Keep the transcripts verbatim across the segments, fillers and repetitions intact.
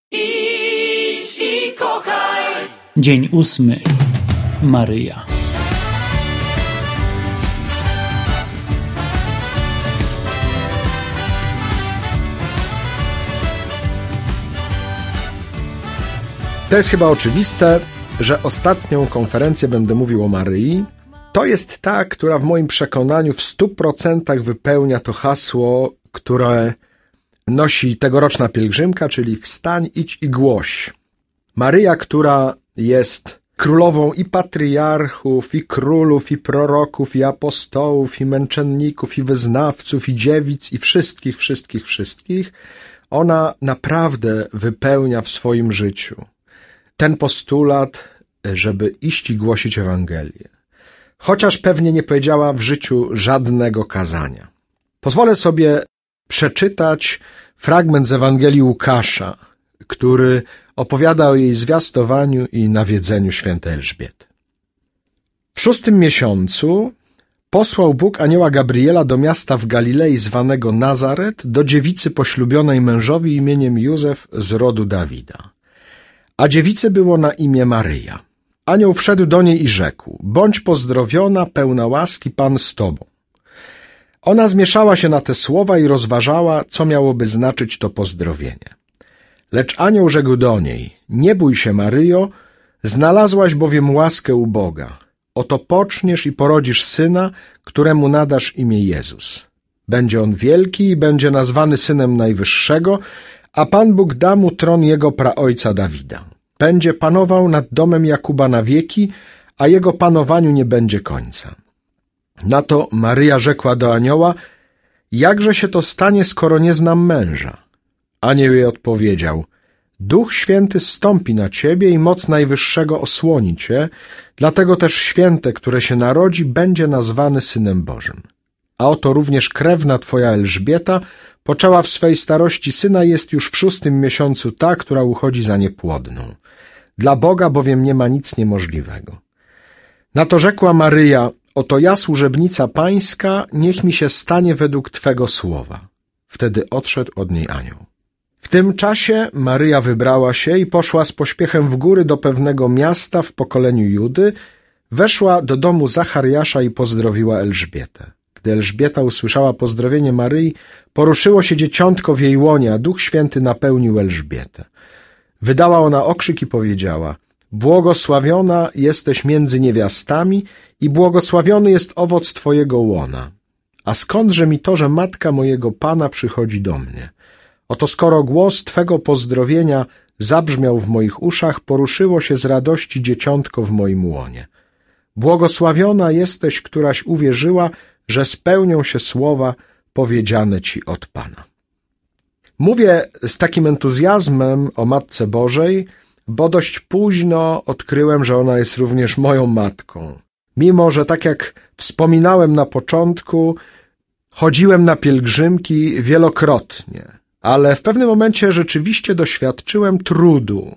Idź i kochaj. Dzień ósmy. Maryja. To jest chyba oczywiste, że ostatnią konferencję będę mówił o Maryi. To jest ta, która w moim przekonaniu w stu procentach wypełnia to hasło, które nosi tegoroczna pielgrzymka, czyli wstań, idź i głoś. Maryja, która jest królową i patriarchów, i królów, i proroków, i apostołów, i męczenników, i wyznawców, i dziewic, i wszystkich, wszystkich, wszystkich, ona naprawdę wypełnia w swoim życiu ten postulat, żeby iść i głosić Ewangelię. Chociaż pewnie nie powiedziała w życiu żadnego kazania. Pozwolę sobie przeczytać fragment z Ewangelii Łukasza, który opowiada o jej zwiastowaniu i nawiedzeniu świętej Elżbiety. W szóstym miesiącu posłał Bóg anioła Gabriela do miasta w Galilei zwanego Nazaret, do dziewicy poślubionej mężowi imieniem Józef z rodu Dawida. A dziewicy było na imię Maryja. Anioł wszedł do niej i rzekł: bądź pozdrowiona, pełna łaski, Pan z tobą. Ona zmieszała się na te słowa i rozważała, co miałoby znaczyć to pozdrowienie. Lecz anioł rzekł do niej: nie bój się, Maryjo, znalazłaś bowiem łaskę u Boga. Oto poczniesz i porodzisz syna, któremu nadasz imię Jezus. Będzie on wielki i będzie nazwany Synem Najwyższego, a Pan Bóg da mu tron jego praojca Dawida. Będzie panował nad domem Jakuba na wieki, a jego panowaniu nie będzie końca. Na to Maryja rzekła do anioła: jakże się to stanie, skoro nie znam męża? Anioł jej odpowiedział: Duch Święty zstąpi na ciebie i moc Najwyższego osłoni cię, dlatego też święte, które się narodzi, będzie nazwany Synem Bożym. A oto również krewna twoja Elżbieta poczęła w swej starości syna, jest już w szóstym miesiącu ta, która uchodzi za niepłodną. Dla Boga bowiem nie ma nic niemożliwego. Na to rzekła Maryja: oto ja, służebnica pańska, niech mi się stanie według twego słowa. Wtedy odszedł od niej anioł. W tym czasie Maryja wybrała się i poszła z pośpiechem w góry do pewnego miasta w pokoleniu Judy, weszła do domu Zachariasza i pozdrowiła Elżbietę. Gdy Elżbieta usłyszała pozdrowienie Maryi, poruszyło się dzieciątko w jej łonie, a Duch Święty napełnił Elżbietę. Wydała ona okrzyk i powiedziała: błogosławiona jesteś między niewiastami i błogosławiony jest owoc twojego łona. A skądże mi to, że matka mojego Pana przychodzi do mnie? Oto skoro głos twego pozdrowienia zabrzmiał w moich uszach, poruszyło się z radości dzieciątko w moim łonie. Błogosławiona jesteś, któraś uwierzyła, że spełnią się słowa powiedziane ci od Pana. Mówię z takim entuzjazmem o Matce Bożej, bo dość późno odkryłem, że ona jest również moją matką. Mimo że, tak jak wspominałem na początku, chodziłem na pielgrzymki wielokrotnie, ale w pewnym momencie rzeczywiście doświadczyłem trudu,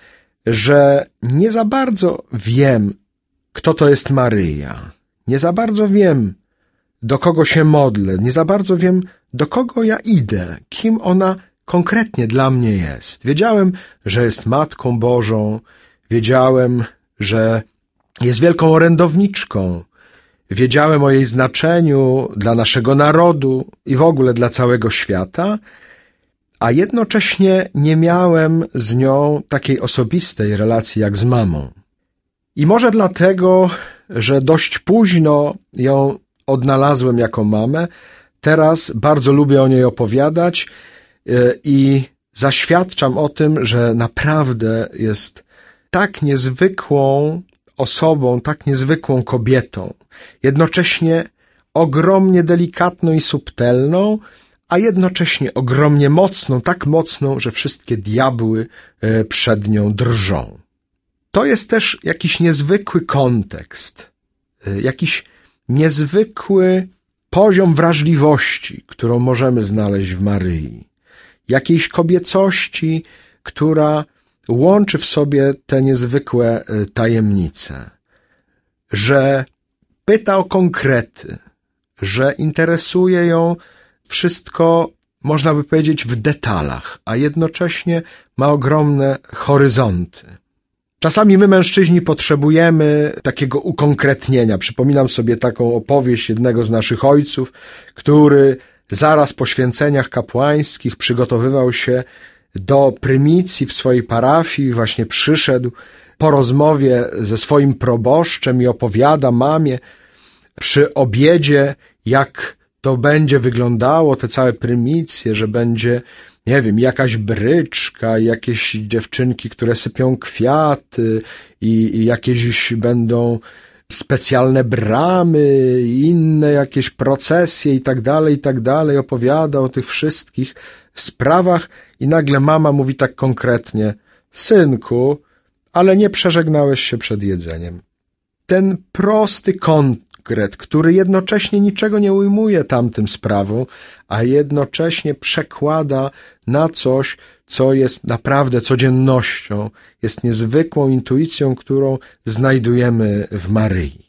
że nie za bardzo wiem, kto to jest Maryja. Nie za bardzo wiem, do kogo się modlę. Nie za bardzo wiem, do kogo ja idę, kim ona konkretnie dla mnie jest. Wiedziałem, że jest Matką Bożą, wiedziałem, że jest wielką orędowniczką, wiedziałem o jej znaczeniu dla naszego narodu i w ogóle dla całego świata, a jednocześnie nie miałem z nią takiej osobistej relacji jak z mamą. I może dlatego, że dość późno ją odnalazłem jako mamę, teraz bardzo lubię o niej opowiadać i zaświadczam o tym, że naprawdę jest tak niezwykłą osobą, tak niezwykłą kobietą, jednocześnie ogromnie delikatną i subtelną, a jednocześnie ogromnie mocną, tak mocną, że wszystkie diabły przed nią drżą. To jest też jakiś niezwykły kontekst, jakiś niezwykły poziom wrażliwości, którą możemy znaleźć w Maryi. Jakiejś kobiecości, która łączy w sobie te niezwykłe tajemnice. Że pyta o konkrety, że interesuje ją wszystko można by powiedzieć, w detalach, a jednocześnie ma ogromne horyzonty. Czasami my, mężczyźni, potrzebujemy takiego ukonkretnienia. Przypominam sobie taką opowieść jednego z naszych ojców, który zaraz po święceniach kapłańskich przygotowywał się do prymicji w swojej parafii, właśnie przyszedł po rozmowie ze swoim proboszczem i opowiada mamie przy obiedzie, jak to będzie wyglądało, te całe prymicje, że będzie, nie wiem, jakaś bryczka, jakieś dziewczynki, które sypią kwiaty i, i jakieś będą specjalne bramy, inne jakieś procesje i tak dalej, i tak dalej. Opowiada o tych wszystkich sprawach i nagle mama mówi tak konkretnie: synku, ale nie przeżegnałeś się przed jedzeniem. Ten prosty konkret, który jednocześnie niczego nie ujmuje tamtym sprawom, a jednocześnie przekłada na coś, co jest naprawdę codziennością, jest niezwykłą intuicją, którą znajdujemy w Maryi.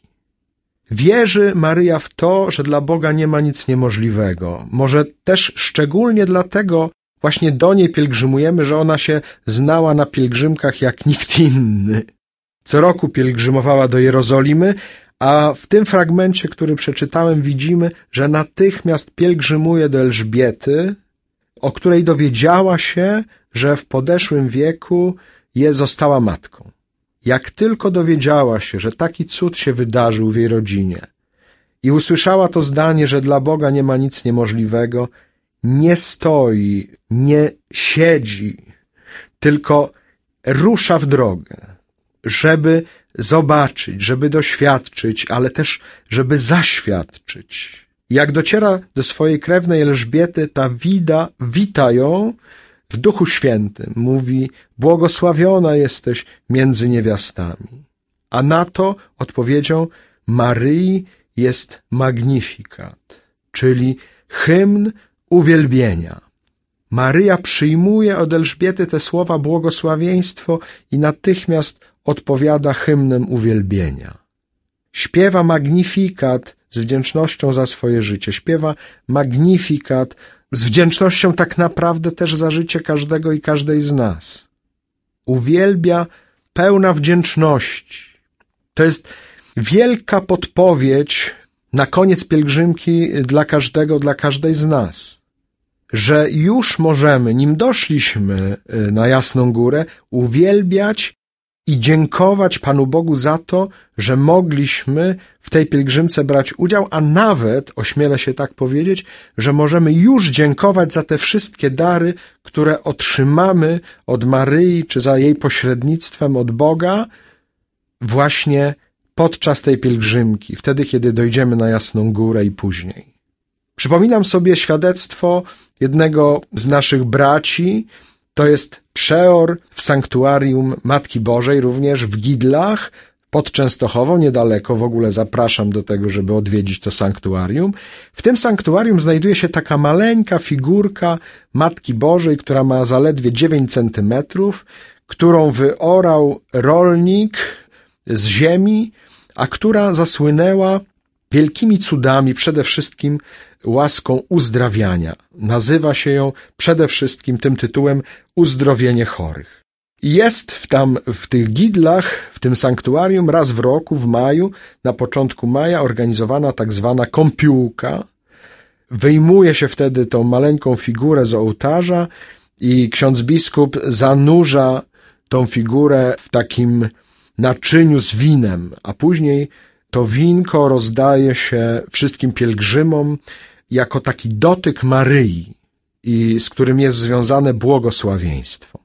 Wierzy Maryja w to, że dla Boga nie ma nic niemożliwego. Może też szczególnie dlatego właśnie do niej pielgrzymujemy, że ona się znała na pielgrzymkach jak nikt inny. Co roku pielgrzymowała do Jerozolimy, a w tym fragmencie, który przeczytałem, widzimy, że natychmiast pielgrzymuje do Elżbiety, o której dowiedziała się, że w podeszłym wieku je została matką. Jak tylko dowiedziała się, że taki cud się wydarzył w jej rodzinie i usłyszała to zdanie, że dla Boga nie ma nic niemożliwego, nie stoi, nie siedzi, tylko rusza w drogę, żeby zobaczyć, żeby doświadczyć, ale też żeby zaświadczyć. Jak dociera do swojej krewnej Elżbiety, ta wida wita ją w Duchu Świętym. Mówi: błogosławiona jesteś między niewiastami. A na to odpowiedzią Maryi jest Magnificat, czyli hymn uwielbienia. Maryja przyjmuje od Elżbiety te słowa błogosławieństwo i natychmiast odpowiada hymnem uwielbienia. Śpiewa Magnificat z wdzięcznością za swoje życie. Śpiewa Magnificat z wdzięcznością tak naprawdę też za życie każdego i każdej z nas. Uwielbia pełna wdzięczności. To jest wielka podpowiedź na koniec pielgrzymki dla każdego, dla każdej z nas, że już możemy, nim doszliśmy na Jasną Górę, uwielbiać i dziękować Panu Bogu za to, że mogliśmy w tej pielgrzymce brać udział, a nawet, ośmielę się tak powiedzieć, że możemy już dziękować za te wszystkie dary, które otrzymamy od Maryi, czy za jej pośrednictwem od Boga, właśnie podczas tej pielgrzymki, wtedy, kiedy dojdziemy na Jasną Górę i później. Przypominam sobie świadectwo jednego z naszych braci. To jest przeor w sanktuarium Matki Bożej, również w Gidlach, pod Częstochową, niedaleko. W ogóle zapraszam do tego, żeby odwiedzić to sanktuarium. W tym sanktuarium znajduje się taka maleńka figurka Matki Bożej, która ma zaledwie dziewięć centymetrów, którą wyorał rolnik z ziemi, a która zasłynęła wielkimi cudami, przede wszystkim łaską uzdrawiania. Nazywa się ją przede wszystkim tym tytułem Uzdrowienie chorych. I jest w tam, w tych Gidlach, w tym sanktuarium, raz w roku, w maju, na początku maja, organizowana tak zwana kąpiłka. Wyjmuje się wtedy tą maleńką figurę z ołtarza i ksiądz biskup zanurza tą figurę w takim naczyniu z winem, a później to winko rozdaje się wszystkim pielgrzymom jako taki dotyk Maryi, i z którym jest związane błogosławieństwo.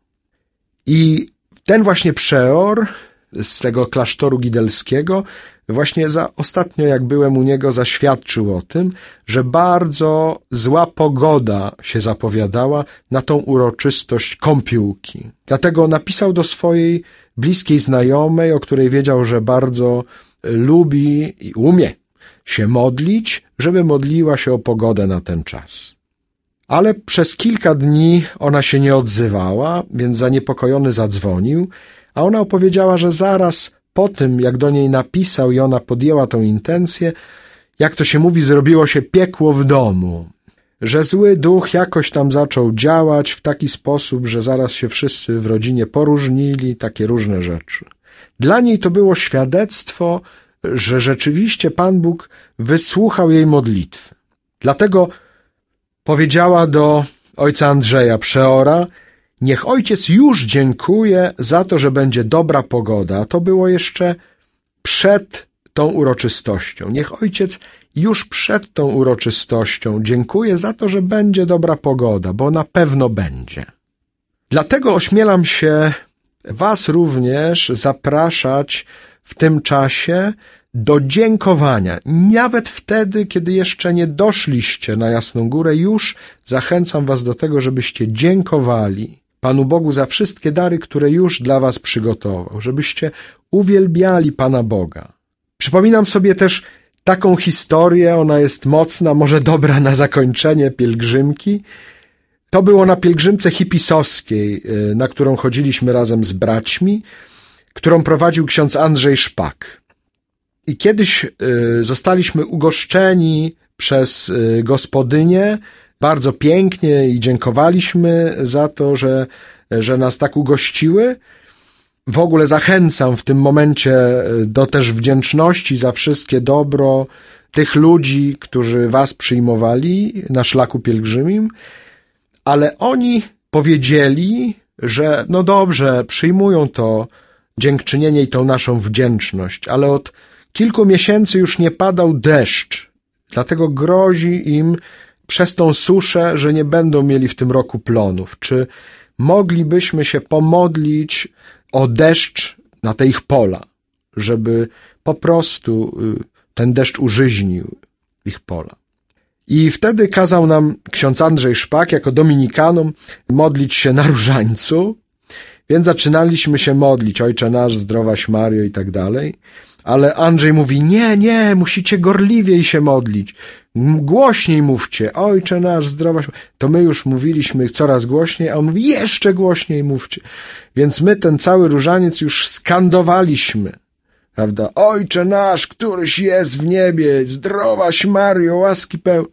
I ten właśnie przeor z tego klasztoru gidelskiego właśnie za ostatnio, jak byłem u niego, zaświadczył o tym, że bardzo zła pogoda się zapowiadała na tą uroczystość kąpiłki. Dlatego napisał do swojej bliskiej znajomej, o której wiedział, że bardzo lubi i umie się modlić, żeby modliła się o pogodę na ten czas. Ale przez kilka dni ona się nie odzywała, więc zaniepokojony zadzwonił, a ona opowiedziała, że zaraz po tym, jak do niej napisał i ona podjęła tą intencję, jak to się mówi, zrobiło się piekło w domu, że zły duch jakoś tam zaczął działać w taki sposób, że zaraz się wszyscy w rodzinie poróżnili, takie różne rzeczy. Dla niej to było świadectwo, że rzeczywiście Pan Bóg wysłuchał jej modlitwy. Dlatego powiedziała do ojca Andrzeja, przeora: niech ojciec już dziękuje za to, że będzie dobra pogoda. A to było jeszcze przed tą uroczystością. Niech ojciec już przed tą uroczystością dziękuję za to, że będzie dobra pogoda, bo na pewno będzie. Dlatego ośmielam się was również zapraszać w tym czasie do dziękowania. Nawet wtedy, kiedy jeszcze nie doszliście na Jasną Górę, już zachęcam was do tego, żebyście dziękowali Panu Bogu za wszystkie dary, które już dla was przygotował, żebyście uwielbiali Pana Boga. Przypominam sobie też taką historię, ona jest mocna, może dobra na zakończenie pielgrzymki. To było na pielgrzymce hipisowskiej, na którą chodziliśmy razem z braćmi, którą prowadził ksiądz Andrzej Szpak. I kiedyś zostaliśmy ugoszczeni przez gospodynię bardzo pięknie i dziękowaliśmy za to, że, że nas tak ugościły. W ogóle zachęcam w tym momencie do też wdzięczności za wszystkie dobro tych ludzi, którzy was przyjmowali na szlaku pielgrzymim, ale oni powiedzieli, że no dobrze, przyjmują to dziękczynienie i tą naszą wdzięczność, ale od kilku miesięcy już nie padał deszcz, dlatego grozi im przez tą suszę, że nie będą mieli w tym roku plonów. Czy moglibyśmy się pomodlić o deszcz na te ich pola, żeby po prostu ten deszcz użyźnił ich pola? I wtedy kazał nam ksiądz Andrzej Szpak jako dominikanom modlić się na różańcu, więc zaczynaliśmy się modlić, Ojcze nasz, zdrowaś Mario i tak dalej. Ale Andrzej mówi, nie, nie, musicie gorliwiej się modlić, głośniej mówcie, Ojcze nasz, zdrowaś. To my już mówiliśmy coraz głośniej, a on mówi, jeszcze głośniej mówcie. Więc my ten cały różaniec już skandowaliśmy, prawda? Ojcze nasz, któryś jest w niebie, zdrowaś Mario, łaski pełna.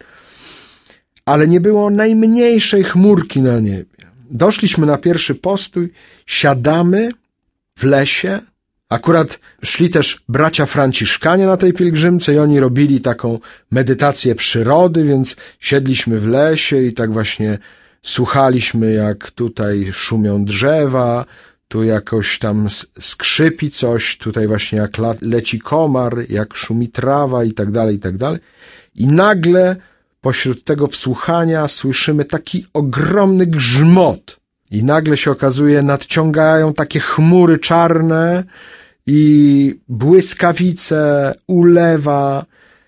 Ale nie było najmniejszej chmurki na niebie. Doszliśmy na pierwszy postój, siadamy w lesie. Akurat szli też bracia franciszkanie na tej pielgrzymce i oni robili taką medytację przyrody, więc siedliśmy w lesie i tak właśnie słuchaliśmy, jak tutaj szumią drzewa, tu jakoś tam skrzypi coś, tutaj właśnie jak leci komar, jak szumi trawa i tak dalej, i tak dalej. I nagle pośród tego wsłuchania słyszymy taki ogromny grzmot i nagle się okazuje, nadciągają takie chmury czarne i błyskawice, ulewa.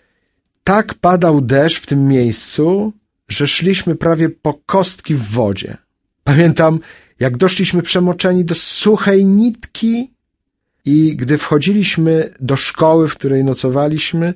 Tak padał deszcz w tym miejscu, że szliśmy prawie po kostki w wodzie. Pamiętam, jak doszliśmy przemoczeni do suchej nitki i gdy wchodziliśmy do szkoły, w której nocowaliśmy,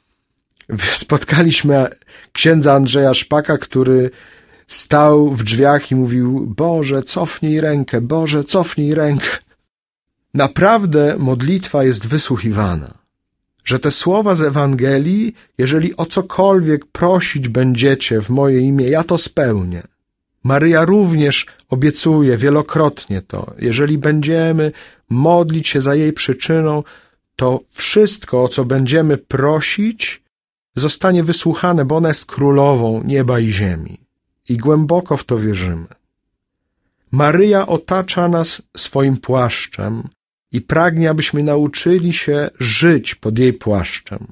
spotkaliśmy księdza Andrzeja Szpaka, który stał w drzwiach i mówił, Boże, cofnij rękę, Boże, cofnij rękę. Naprawdę modlitwa jest wysłuchiwana, że te słowa z Ewangelii, jeżeli o cokolwiek prosić będziecie w moje imię, ja to spełnię. Maryja również obiecuje wielokrotnie to. Jeżeli będziemy modlić się za jej przyczyną, to wszystko, o co będziemy prosić, zostanie wysłuchane, bo ona jest królową nieba i ziemi. I głęboko w to wierzymy. Maryja otacza nas swoim płaszczem i pragnie, abyśmy nauczyli się żyć pod jej płaszczem.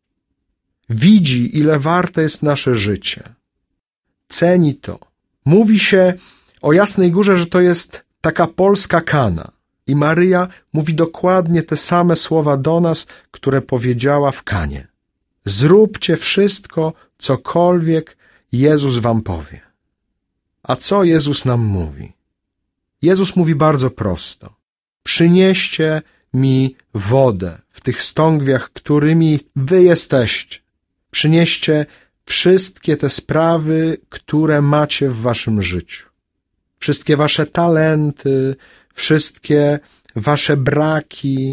Widzi, ile warte jest nasze życie. Ceni to. Mówi się o Jasnej Górze, że to jest taka polska Kana. I Maryja mówi dokładnie te same słowa do nas, które powiedziała w Kanie. Zróbcie wszystko, cokolwiek Jezus wam powie. A co Jezus nam mówi? Jezus mówi bardzo prosto. Przynieście mi wodę w tych stągwiach, którymi wy jesteście. Przynieście wszystkie te sprawy, które macie w waszym życiu. Wszystkie wasze talenty, wszystkie wasze braki,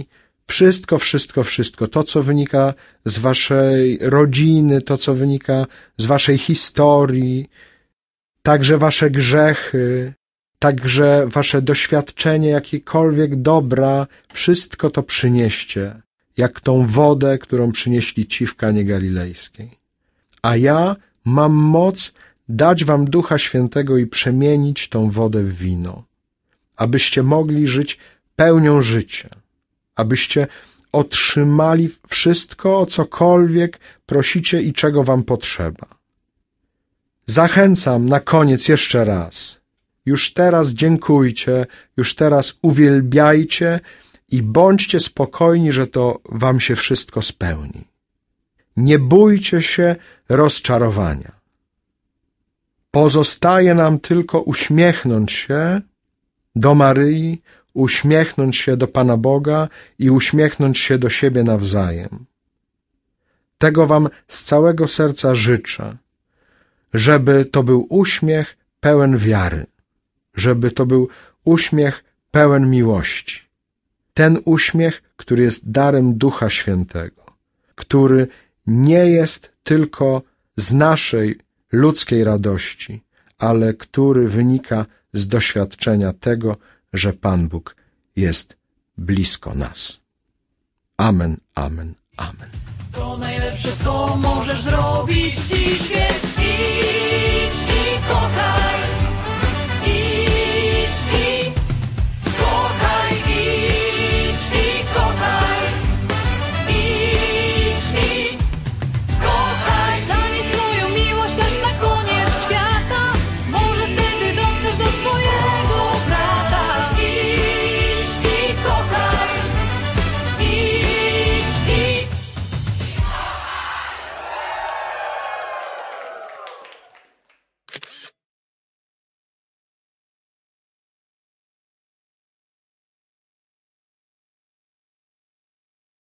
Wszystko, wszystko, wszystko. To, co wynika z waszej rodziny, to, co wynika z waszej historii, także wasze grzechy, także wasze doświadczenie, jakiekolwiek dobra, wszystko to przynieście, jak tą wodę, którą przynieśli ci w Kanie Galilejskiej. A ja mam moc dać wam Ducha Świętego i przemienić tą wodę w wino, abyście mogli żyć pełnią życia, abyście otrzymali wszystko, o cokolwiek prosicie i czego wam potrzeba. Zachęcam na koniec jeszcze raz. Już teraz dziękujcie, już teraz uwielbiajcie i bądźcie spokojni, że to wam się wszystko spełni. Nie bójcie się rozczarowania. Pozostaje nam tylko uśmiechnąć się do Maryi, uśmiechnąć się do Pana Boga i uśmiechnąć się do siebie nawzajem. Tego wam z całego serca życzę, żeby to był uśmiech pełen wiary, żeby to był uśmiech pełen miłości. Ten uśmiech, który jest darem Ducha Świętego, który nie jest tylko z naszej ludzkiej radości, ale który wynika z doświadczenia tego, że Pan Bóg jest blisko nas. Amen, amen, amen. To najlepsze, co możesz zrobić dziś, więc idź i kochaj.